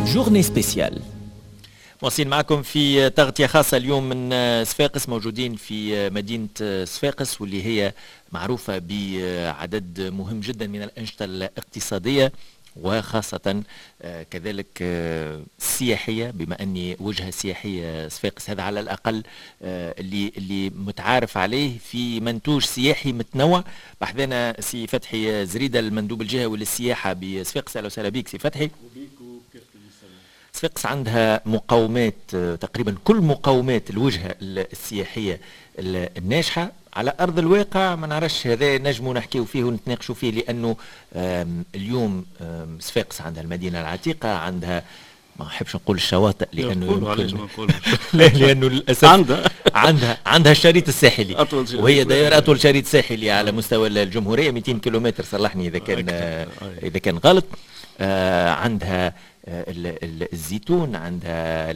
جورني سبيسيال. واصلين معكم في تغطية خاصة اليوم من صفاقس، موجودين في مدينة صفاقس واللي هي معروفة بعدد مهم جدا من الأنشطة الاقتصادية وخاصة كذلك السياحية، بما أني وجهة سياحية صفاقس، هذا على الأقل اللي متعارف عليه في منتوج سياحي متنوع. بحذنا سي فتحي زريدة، المندوب الجهوي للسياحة بصفاقس. أهلا وسهلا بك سي فتحي. صفاقس عندها مقومات، تقريبا كل مقومات الوجهة السياحية الناجحة. على أرض الواقع ما نعرفش، هذا نجموا نحكيو فيه ونتناقشوا فيه، لأنه اليوم صفاقس عندها المدينة العتيقة، عندها ما أحبش نقول الشواطئ لأنه لأنه للأسف عندها الشريط الساحلي، وهي داير أطول شريط ساحلي على مستوى الجمهورية، 200 كيلومتر، صلحني إذا كان غلط. عندها الزيتون، عندها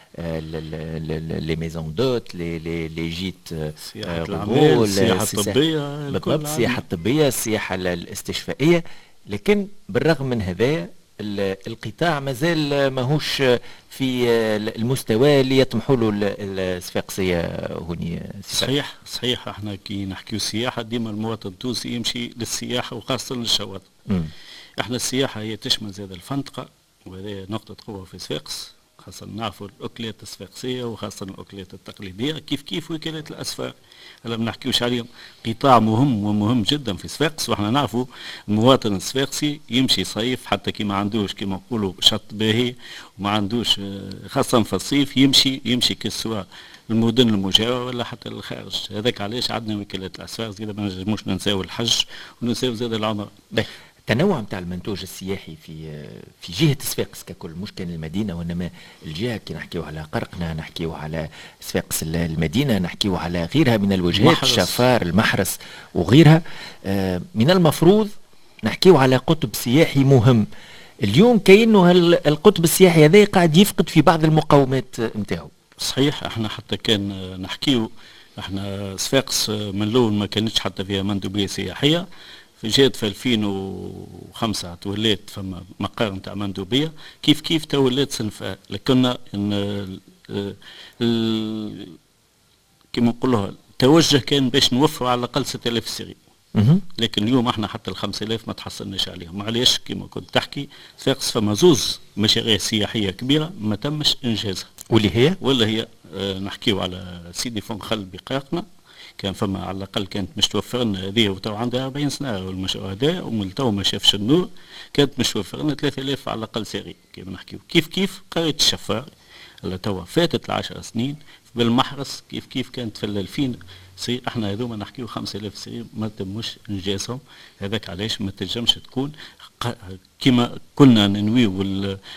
لي ميزون دوت، لي جيت غول، السياحة الطبية، بالضبط، السياحة الطبية، السياحة الاستشفائية. لكن بالرغم من هذا القطاع مازال ماهوش في المستوى اللي يطمحوا له الصفاقسية هوني. صحيح احنا كي نحكيو السياحة ديما المواطن التونسي يمشي للسياحة وخاصة للشواطئ. احنا السياحة هي تشمل زاد الفندقة، وهذه نقطة قوة في صفاقس، خاصة نعرفوا الأكلات الصفاقسية وخاصة الأكلات التقليدية كيف وكالات الأسفار. هلا ما نحكيوش عليهم، قطاع مهم جدا في صفاقس. واحنا نعرفوا المواطن الصفاقسي يمشي يصيف حتى كي ما عندوش كما نقولوا شط باهي وما عندوش، خاصة في الصيف يمشي كسوا المدن المجاورة ولا حتى للخارج. هذاك علاش عندنا وكالات الأسفار زيادة، ما نجموش ننساو الحج وننساو زاد العمرة. التنوع نتاع المنتوج السياحي في جهه صفاقس ككل، مش كان المدينه وانما الجهه. كي نحكيو على قرقنه، نحكيو على صفاقس المدينه، نحكيو على غيرها من الوجهات، الشفار، المحرس وغيرها. من المفروض نحكيو على قطب سياحي مهم. اليوم كأنه القطب السياحي هذا قاعد يفقد في بعض المقومات نتاعو. صحيح، احنا حتى كان نحكيو، احنا صفاقس من الاول ما كانتش حتى فيها مندوبيه سياحيه. جات في 2005 توليت فما مقر نتاع مندوبيه، كيف توليت سنفاء. لكن كما نقولوها التوجه كان باش نوفروا على الاقل 6000 سري. لكن اليوم احنا حتى ال 5000 ما تحصلناش عليهم. معليش كما كنت تحكي، صفاقس فما زوز مشاريع سياحيه كبيره ما تمش انجازها، واللي هي نحكيو على سيدي فنخل بقاقنا، كان فما على الاقل كانت مش توفر لنا هذه، وتو عندها 40 سنه والمشروع هذا، ومن تو ما شافش النور. كانت مش توفر لنا 3000 على الاقل ساري. كيف نحكيو كيف قريه الشفار اللي توا فاتت 10 سنين بالمحرس، كيف كانت في 2000 سي. احنا هذوما نحكيو 5000 سري ما تمش انجازهم. هذاك علاش ما تنجمش تكون كما كنا ننويو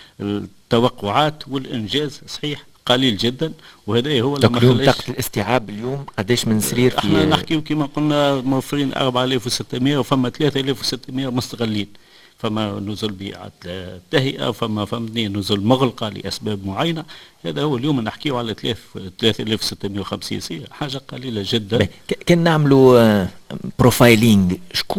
التوقعات والانجاز صحيح قليل جدا. وهذا هو اللي اليوم طاقة الاستيعاب اليوم قداش من سرير في؟ احنا نحكيو كما قلنا موفرين 4600 وفما 3600 مستغلين. فما نزل بيعات التهيئة، فما نزل مغلقة لأسباب معينة. هذا هو اليوم نحكيه على 3650 سي، حاجة قليلة جدا. كان نعملوا بروفايلينج،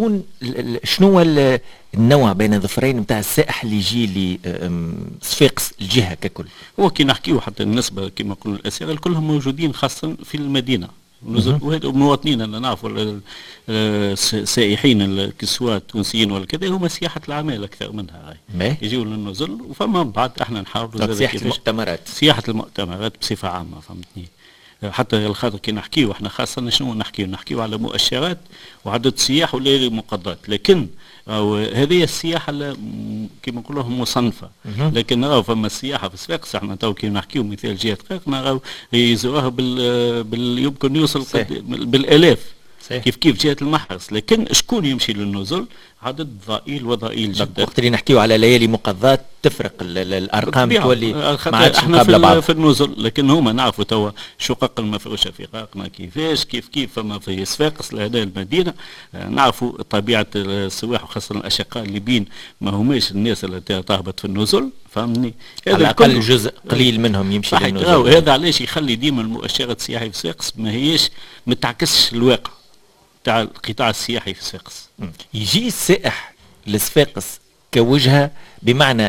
شنو النوع بين الظفرين نتاع السائح اللي يجي لصفاقس الجهة ككل؟ هو كي نحكيه حتى النسبة كما قلنا الأسئلة كلهم موجودين خاصة في المدينة. وهذا مواطنين اللي نعرفوا السائحين الكسوات التونسيين ولا كذا هم سياحة الأعمال أكثر منها. يجيوا للنزل، وفما بعد احنا نحاولوا سياحة المؤتمرات بصفة عامة، فهمتني. حتى الخاطر كي نحكيو احنا خاصة شنو نحكيو على مؤشرات وعدد سياح ولا مقضات. لكن هذه السياحة كما نقولوا مصنفة. لكن نراو فما السياحة في صفاقس احنا تو كي نحكيو مثال جهة قاق نراو يزوروها يمكن يوصل بالالاف. كيف جهة المحرس. لكن شكون يمشي للنزل؟ عدد ضئيل جدا. وقت اللي نحكيو على ليالي مقضات تفرق الارقام تولي ما عادش مقابله بعض في النزل. لكن هما نعرفوا توا شقق المفروشه في قاقنا كيفاش كيف فما في صفاقس لهذه المدينه. نعرفوا طبيعه السواح وخاصه الاشقاء الليبيين ما هماش الناس اللي تهبط في النزل، فهمني. على الاقل جزء قليل منهم يمشي للنزل. هذا علاش يخلي ديما المؤشرات السياحيه في صفاقس ما هيش متعكسش الواقع تاع القطاع السياحي في صفاقس. يجي السائح لصفاقس كوجهه، بمعنى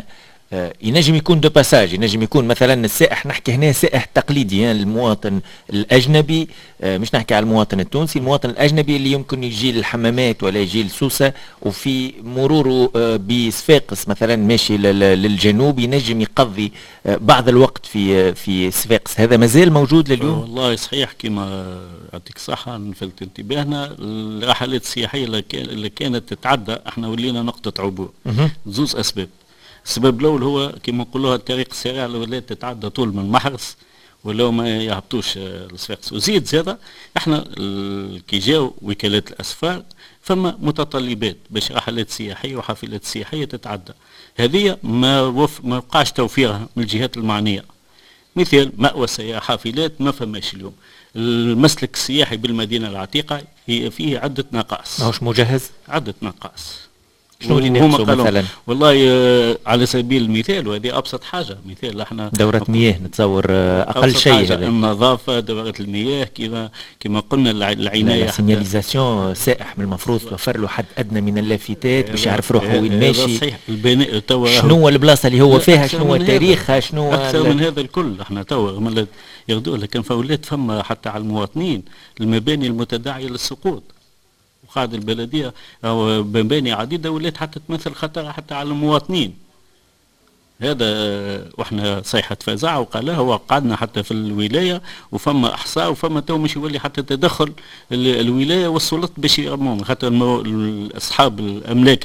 ينجم يكون دو باساج، ينجم يكون مثلا السائح، نحكي هنا سائح تقليدي يعني المواطن الاجنبي، مش نحكي على المواطن التونسي، المواطن الاجنبي اللي يمكن يجي للحمامات ولا يجي لسوسه وفي مروره بصفاقس مثلا ماشي للجنوب ينجم يقضي بعض الوقت في صفاقس. هذا مازال موجود لليوم؟ والله صحيح كما يعطيك صحة نفلت انتباهنا. الرحلات السياحية اللي كانت تتعدى احنا ولينا نقطة عبور. زوز اسباب. السبب الاول هو كما نقولوها الطريق السريع اللي ولات تتعدى طول من محرز ولو ما يهبطوش لصفاقس. وزيد زيادة احنا كي جاو وكالات الاسفار فما متطلبات باش رحلات سياحية وحافلات سياحية تتعدى، هذه ما وقعش توفيرها من الجهات المعنية. مثال مأوى سياح حافلات ما فماش اليوم. المسلك السياحي بالمدينة العتيقة هي فيه عدة نقائص. ماهوش مجهز؟ عدة نقائص. شنو اللي ناقصوا مثلا؟ والله على سبيل المثال وهذه ابسط حاجه، مثال احنا دوره مياه نتصور اقل شيء، النظافه، دوره المياه، كما قلنا العنايه، السيناليزاسيون. سائح من المفروض توفر له حد ادنى من اللافتات باش يعرف روحه وين ماشي. صحيح. البناء شنو هو البلاصه اللي هو فيها، شنو هو تاريخها، شنو اكثر من هذا الكل. احنا توا يغدوا لكن فولات فما حتى على المواطنين المباني المتداعيه للسقوط، وقاعد البلديه او مباني عديده ولات حتى تمثل خطر حتى على المواطنين. هذا واحنا صيحه فزاعه وقالها وقعدنا حتى في الولايه وفما احصاء وفما تو مش يولي حتى تدخل الولايه والسلطات باش يرموهم، خاطر اصحاب الاملاك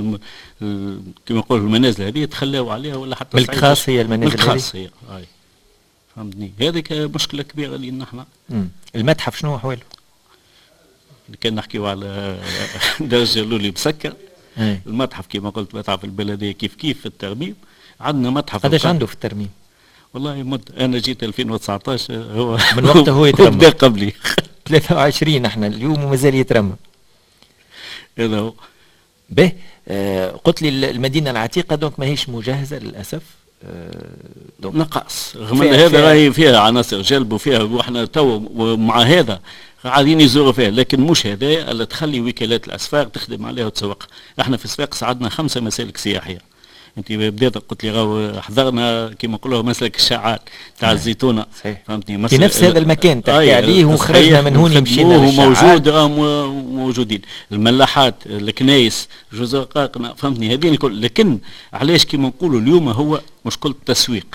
كما نقولوا المنازل هذه تخلاو عليها ولا حتى ملك خاص. هي المنازل ملك خاص هي فهمتني. هذه مشكله كبيره لنا احنا. المتحف شنو احواله؟ كان نحكيو على درجة الأولى مسكر. المتحف كما قلت متحف البلدية كيف في الترميم. عندنا متحف قداش عنده في الترميم؟ والله أنا جيت 2019 هو من وقته هو يترمم. بدأ قبلي 23 احنا اليوم ومازال يترمم. هذا هو. به قلت لي المدينة العتيقة دونك ماهيش مجهزة للأسف. نقص رغم ان هذا راهي فيها عناصر جلب وفيها، واحنا تو مع هذا قاعدين يزوروا فيها، لكن مش هذايا اللي تخلي وكالات الاسفار تخدم عليها وتسوقها. احنا في صفاقس عندنا 5 مسالك سياحيه. انت بدات قلت لي راهو حضرنا كما نقولوا مسلك الشاعات تاع الزيتونه، فهمتني؟ في نفس هذا المكان تحكي عليه وخرجنا من هون مشينا للشاعات. موجودين الملاحات، الكنايس، جزر قاقنا، فهمتني؟ هذين الكل. لكن علاش كما نقولوا اليوم هو مشكل التسويق.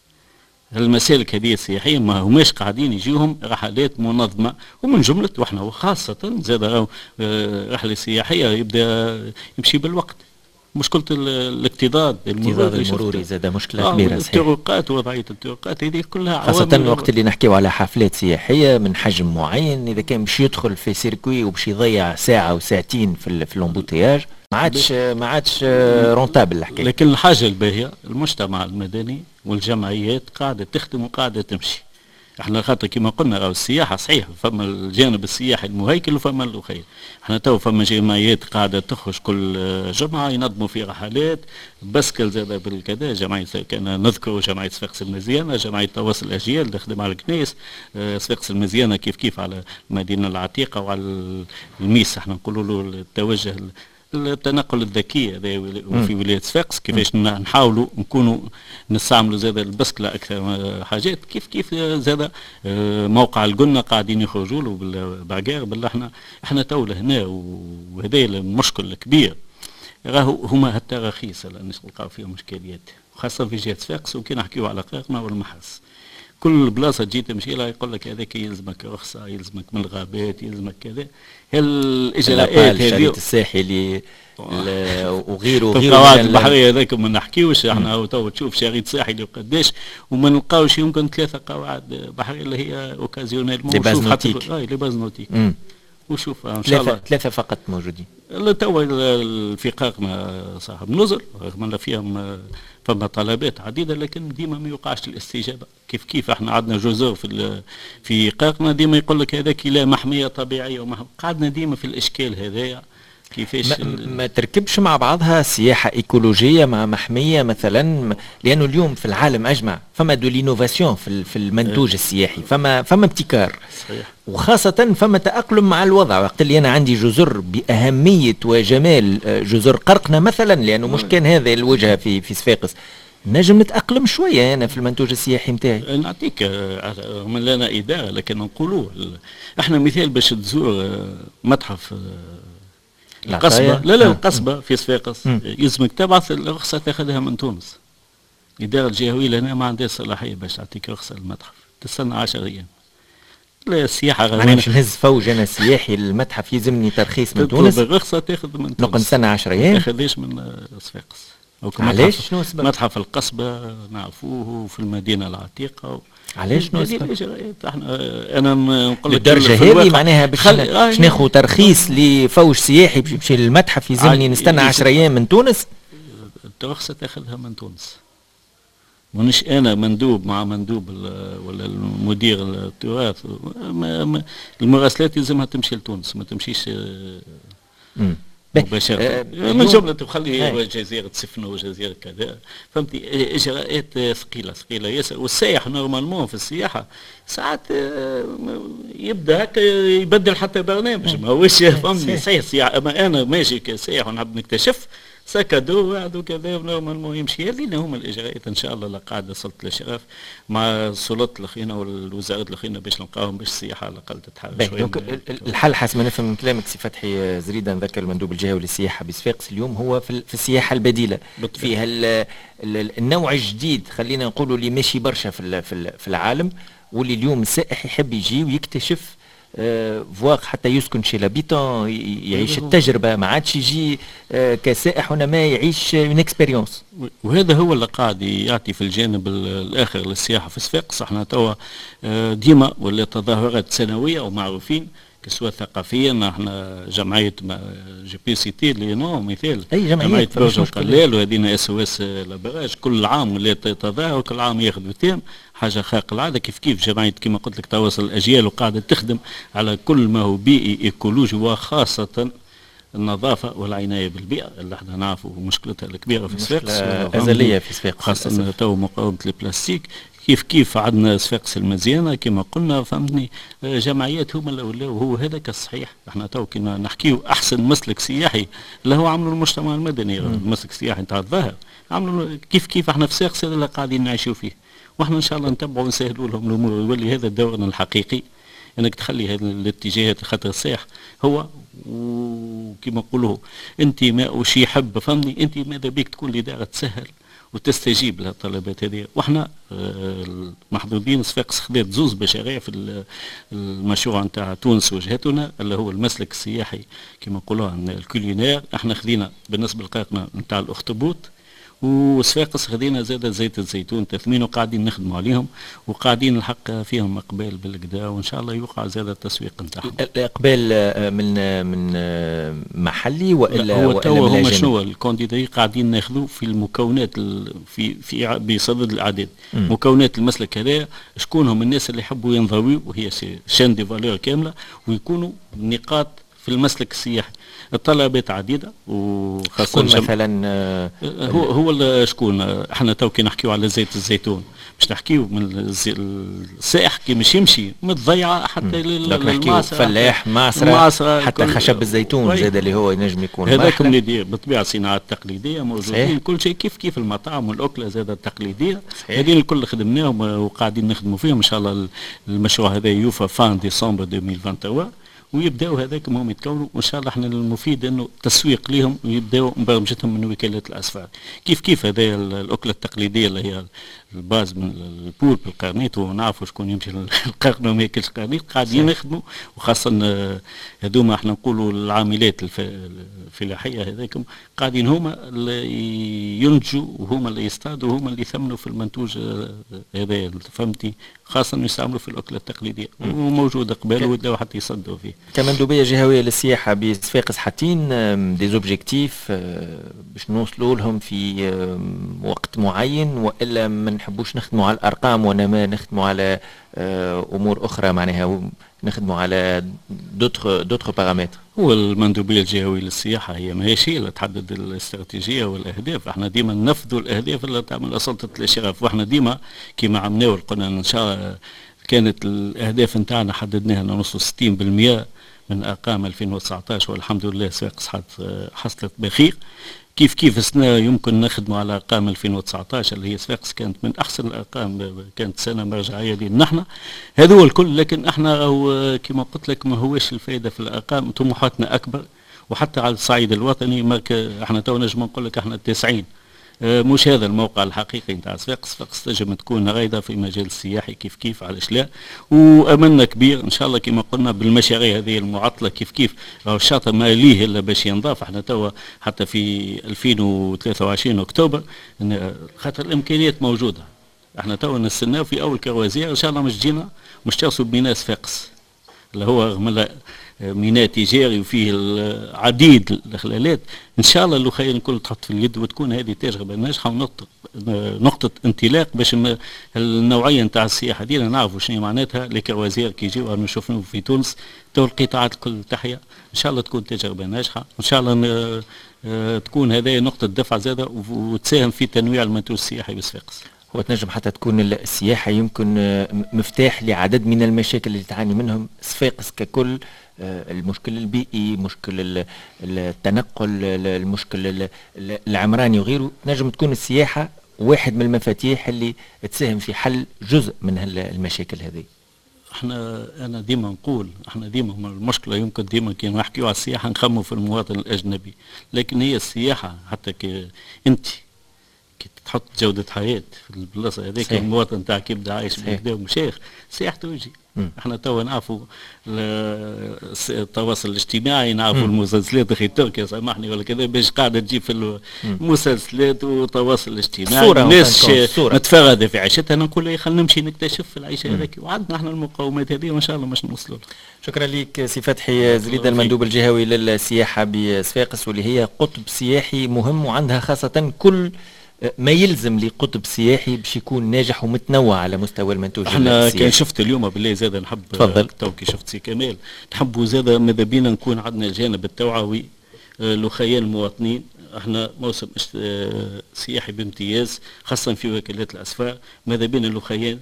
المسالك هذه السياحيه ما هماش قاعدين يجيهم رحلات منظمه، ومن جمله واحنا وخاصه زاد رحله سياحيه يبدا يمشي بالوقت. مشكلة الاكتظاظ المروري زاد مشكلة كبيرة. الطرقات ووضعية الطرقات هذه كلها خاصة الوقت اللي نحكيو على حفلات سياحية من حجم معين، إذا كان باش يدخل في سيركوي وباش يضيع ساعة وساعتين في الامبوتياج ما عادش رونتابل الحكاية. لكن الحاجة الباهية المجتمع المدني والجمعيات قاعدة تخدم وقاعدة تمشي. احنا خاطر كما قلنا راهو السياحه صحيح فما الجانب السياحي المهيكل وفما الاخير. احنا تو فما جمعيات قاعده تخرج كل جمعه ينظموا في رحلات بسكل زاد بالكذا. جمعيه كان نذكر جمعيه صفاقس المزيانه، جمعيه تواصل الاجيال تخدم على الكنيس، صفاقس المزيانه كيف على المدينه العتيقه وعلى الميس. احنا نقولوا له التوجه التنقل الذكي في ولايه صفاقس، كيفاش نحاولوا نكونوا نستعملوا زاد البسكله اكثر حاجات. كيف زاد موقع القلنا قاعدين يخرجوا له بالباقير بالله. احنا تو هنا وهذا المشكل الكبير. راهو هما التراخيص اللي نلقاو فيهم اشكاليات، خاصه في جهه صفاقس. وكي نحكيو على قاقنا والمحرس، كل بلاصه تجي تمشي لها يقول لك هذاك يلزمك رخصه، يلزمك من الغابات، يلزمك كذا. الاجراءات هذه الساحلي وغيره القواعد البحريه هذاك ما نحكيوش. احنا تو تشوف شريط ساحلي وقداش وما نلقاوش يمكن 3 قواعد بحريه اللي هي اوكازيونيل. نشوف حتى لي باز نوتيك وشوف ان شاء الله 3 فقط موجودين. تو الفقاقنا صاحب نزل رغم ان فيهم فما طلبات عديده، لكن ديما ما يوقعش الاستجابه. كيف احنا عندنا جزر في قاقنا ديما يقول لك هذاك لا محميه طبيعيه قعدنا ديما في الاشكال هذايا. كيفاش ما تركبش مع بعضها سياحه ايكولوجيه مع محميه مثلا؟ لانه اليوم في العالم اجمع فما دو لينوفاسيون في المنتوج السياحي، فما ابتكار صحيح. وخاصه فما تاقلم مع الوضع. وقت اللي انا عندي جزر باهميه وجمال جزر قرقنا مثلا، لانه مش كان هذا الوجهه في صفاقس، نجم نتأقلم شوية أنا في المنتوج السياحي متاعي. نعطيك من لنا إدارة، لكن نقولوا احنا مثال باش تزور متحف القصبة، لا القصبة في صفاقس، يلزمك تبعث الرخصة تاخذها من تونس. الإدارة الجهوية لنا ما عندها صلاحية باش تعطيك رخصة للمتحف، تستنى 10 أيام. لا السياحة أنا باش نهز فوج أنا سياحي للمتحف يلزمني ترخيص من تونس، تطلب الرخصة تاخذ من تونس، نقعد نستنى 10 أيام، ما تاخذهاش من صفاقس. علاش؟ شنو السبب؟ متحف القصبة نعرفوه في المدينة العتيقة. علاش شنو السبب؟ احنا انا نقول لك الدرجة هذه معناها باش ناخذ ترخيص لفوج سياحي باش يمشي للمتحف يلزمني نستنى 10 ايام من تونس؟ الرخصة تاخذها من تونس. مانيش انا مندوب مع مندوب ولا المدير التراث، المراسلات يلزمها تمشي لتونس، ما تمشيش مباشرة من جملة تخلي جزيرة سفنة وجزيرة كذا، فهمتي؟ إجراءات ثقيلة ياسر. والسائح نورمالمون في السياحة ساعات يبدأ هكا يبدل حتى برنامج، ما هوش فهمني صحيح السياحة. أما أنا ماشي كسائح ونحب نكتشف سكدوا وعدوا كذا ونورمالمون يمشي. هذين هما الإجراءات إن شاء الله. لقاعدة صلت للشرف مع السلطات الأخرين والوزارات الأخرين باش نلقاهم باش السياحة على الأقل تتحرك شوية. الحل حسب ما نفهم من كلامك سي فتحي زريدة، نذكر المندوب الجهوي للسياحة بصفاقس اليوم هو في السياحة البديلة، فيها النوع الجديد خلينا نقولوا اللي ماشي برشا في العالم، واللي اليوم السائح يحب يجي ويكتشف فواق حتى يسكن شي لابيتون، يعيش التجربه، ما عادش يجي كسائح وانما يعيش اون اكسبيريونس. وهذا هو اللي قاعد يعطي في الجانب الاخر للسياحه في صفاقس. احنا توا ديما ولا تظاهرات سنويه ومعروفين كسوة ثقافيا. احنا جمعية جي بي سي تي اللي نو مثال جمعية برج القلال، وهذينا اس او اس لابراج كل عام ولا تظاهر كل عام ياخذوا تيم حاجة خارقة العادة. كيف جمعية كما قلت لك تواصل الأجيال، وقاعدة تخدم على كل ما هو بيئي ايكولوجي، وخاصة النظافة والعناية بالبيئة اللي احنا نعرفوا مشكلتها الكبيرة في صفاقس، أزلية في صفاقس، خاصة تو مقاومة البلاستيك. كيف عندنا صفاقس المزيانة كما قلنا، فهمتني؟ جمعيات هما اللي وهو هذاك الصحيح. احنا تو كنا نحكيو احسن مسلك سياحي اللي هو عملوا المجتمع المدني، المسلك السياحي نتاع الظاهر عملوا كيف احنا في صفاقس هذا اللي قاعدين نعيشوا فيه، واحنا ان شاء الله نتبعوا ونسهلوا لهم الامور، ويولي هذا دورنا الحقيقي انك تخلي هذه الاتجاهات خاطر السائح هو وكما نقولوا انت ما وش يحب، فهمني؟ انت ماذا بيك تكون الاداره تسهل وتستجيب للطلبات هذه. واحنا محظوظين صفاقس خذت زوز مشاريع في المشروع نتاع تونس وجهتنا اللي هو المسلك السياحي كما نقولوا الكولينير. احنا خذينا بالنسبه للقائقنا نتاع الاخطبوط، وصفاقس خذينا زاد زيت الزيتون تثمين، وقاعدين نخدموا عليهم وقاعدين الحق فيهم اقبال بالكدا، وان شاء الله يوقع زاد التسويق نتاعهم. الاقبال من محلي والا هو تو هما شنو الكونديداي قاعدين ناخذوا في المكونات في بصدد الاعداد. مكونات المسلك هذا شكون هم الناس اللي يحبوا ينضويوا، وهي شان دي فالور كامله، ويكونوا نقاط في المسلك السياحي. الطلبات عديدة وخاصة مثلا هو شكون احنا تو كي نحكيو على زيت الزيتون باش نحكيو من السائح كي مش يمشي متضيعة حتى للمعصرة، فلاح معصرة حتى خشب الزيتون زاد اللي هو ينجم يكون هذاك من يدير بالطبيعة الصناعات التقليدية موجودين كل شيء كيف المطاعم والأكلة زاد التقليدية. هذين الكل خدمناهم وقاعدين نخدموا فيهم. إن شاء الله المشروع هذا يوفى فان ديسمبر 2023 ويبداو هذاك هم يتكونوا، وان شاء الله احنا المفيد انه تسويق لهم ويبداو مبرمجتهم من وكالات الاسفار. كيف هذا الاكله التقليديه اللي هي الباز من البول بالقرنيط، ونعرفوا شكون يمشي القرن وما ياكلش قرنيط، قاعدين يخدموا. وخاصه هذوما احنا نقولوا العاملات الفلاحيه هذاكم قاعدين هما اللي ينتجوا وهما اللي يصطادوا وهما اللي يثمنوا في المنتوج هذا، فهمتي؟ خاصه يستعملوا في الاكله التقليديه وموجود قبل ويبداو حتى يصدوا فيه. كمندوبيه جهويه للسياحه بصفاقس حاطين دي زوبجيكتيف باش نوصلوا لهم في وقت معين، والا ما نحبوش نخدموا على الارقام وانما نخدموا على امور اخرى، معناها نخدموا على دوتر بارامتر؟ هو المندوبيه الجهويه للسياحه هي ماهيش هي اللي تحدد الاستراتيجيه والاهداف. احنا ديما ننفذوا الاهداف اللي تعمل سلطه الاشراف، واحنا ديما كيما عملناه قلنا ان شاء الله كانت الاهداف نتاعنا حددناها نوصل 60% من ارقام 2019 والحمد لله صفاقس حصلت بخير. كيف كيف السنة يمكن نخدموا على أرقام 2019 اللي هي صفاقس كانت من أحسن الأرقام، كانت سنة مرجعية لنا نحن هذا هو الكل. لكن احنا أو كما قلت لك ما هوش الفائدة في الأرقام، طموحاتنا أكبر. وحتى على الصعيد الوطني احنا تو نجم نقول لك احنا 90 مش هذا الموقع الحقيقي نتاع صفاقس. صفاقس تنجم تكون رائدة في مجال السياحي كيف كيف، علاش لا، واملنا كبير ان شاء الله كما قلنا بالمشاريع هذه المعطله كيف كيف. الشاطئ ما ليه الا باش ينضاف. احنا توا حتى في 2023 اكتوبر خاطر الامكانيات موجوده. احنا توا نستناو في اول كروازير ان شاء الله مش جينا مش ترسوا بميناء صفاقس اللي هو رغم ميناء تجاري وفيه العديد الاخلالات. ان شاء الله الاخرين الكل تحط في اليد وتكون هذه تجربه ناجحه ونقطه انطلاق باش النوعيه نتاع السياحه دينا نعرفوا شنو معناتها. لي كروازير كي يجيو نشوفهم في تونس تو القطاعات الكل تحيا. ان شاء الله تكون تجربه ناجحه، ان شاء الله تكون هذه نقطه دفع زاده وتساهم في تنويع المنتوج السياحي بصفاقس. هو تنجم حتى تكون السياحة يمكن مفتاح لعدد من المشاكل اللي تعاني منهم صفاقس ككل، المشكل البيئي، مشكل التنقل، المشكل العمراني وغيره. تنجم تكون السياحة واحد من المفاتيح اللي تساهم في حل جزء من المشاكل هذه. انا ديما نقول احنا ديما المشكله يمكن ديما كي نحكيو على السياحه نخموا في المواطن الاجنبي، لكن هي السياحه حتى انت تحط جودة حياة في البلاصة هذيك المواطن تاعك يبدا عايش بكدا ومشايخ سياحته يجي. احنا توا نعرفوا التواصل الاجتماعي، نعرفوا المسلسلات اخي تركيا سامحني ولا كذا باش قاعدة تجيب في المسلسلات والتواصل الاجتماعي الناس متفرده في عيشتها. نقول خلينا نمشي نكتشف في العيشة هذيك وعندنا احنا المقومات هذه وان شاء الله باش نوصلوا لها. شكرا لك سي فتحي زريدة المندوب الجهوي للسياحة بصفاقس، واللي هي قطب سياحي مهم وعندها خاصة كل ما يلزم لقطب سياحي باش يكون ناجح ومتنوع على مستوى المنتوج السياحي. احنا كان شفت اليوم بالله زاد نحب تو كي شفت سي كمال نحبوا زاد ماذا بينا نكون عندنا الجانب التوعوي لخيال المواطنين. احنا موسم سياحي بامتياز خاصة في وكالات الاسفار. ماذا بينا الخيال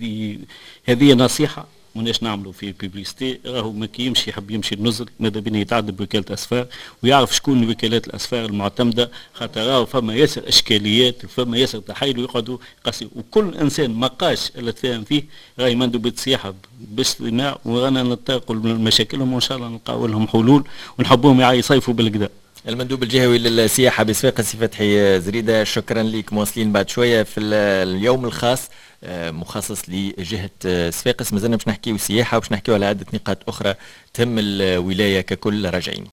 هذه نصيحة مناش نعملوا في بيبليستي. راهو ما كي يمشي يحب يمشي النزل ماذا بينا يتعدى بوكالة اسفار ويعرف شكون وكالات الاسفار المعتمده. خاطر راهو فما ياسر اشكاليات وفما ياسر تحايل ويقعدوا قاسي، وكل انسان ما قاش الا تفاهم فيه راهي مندوبة السياحه باستماع ورانا نتقوا مشاكلهم وان شاء الله نلقاو لهم حلول ونحبوهم يصيفوا بالكدا. المندوب الجهوي للسياحه بصفاقس سي فتحي زريدة، شكرا لك. مواصلين بعد شويه في اليوم الخاص مخصص لجهه صفاقس. مازلنا باش نحكيو سياحه وباش نحكيو على عده نقاط اخرى تهم الولايه ككل. راجعين.